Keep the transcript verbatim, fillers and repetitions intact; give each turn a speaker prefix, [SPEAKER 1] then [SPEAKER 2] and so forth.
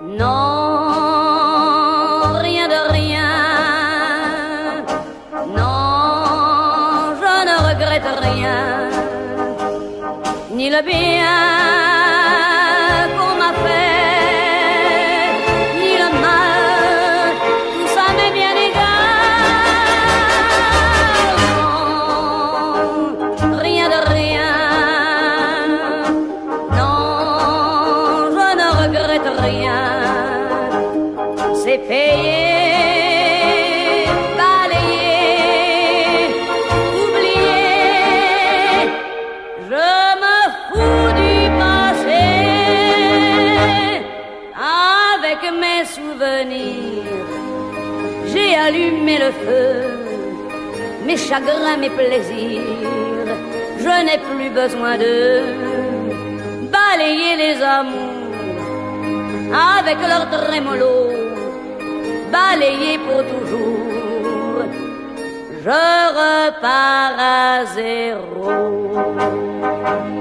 [SPEAKER 1] Non, rien de rien. Non, je ne regrette rien. Ni le bien qu'on m'a fait, ni le mal, tout ça m'est bien égal. Non, rien de rien. Non, je ne regrette rien. C'est payé, balayé, oublié. Je me fous du passé. Avec mes souvenirs, j'ai allumé le feu. Mes chagrins, mes plaisirs, je n'ai plus besoin de balayer les amours avec leur trémolo. Balayé pour toujours, je repars à zéro.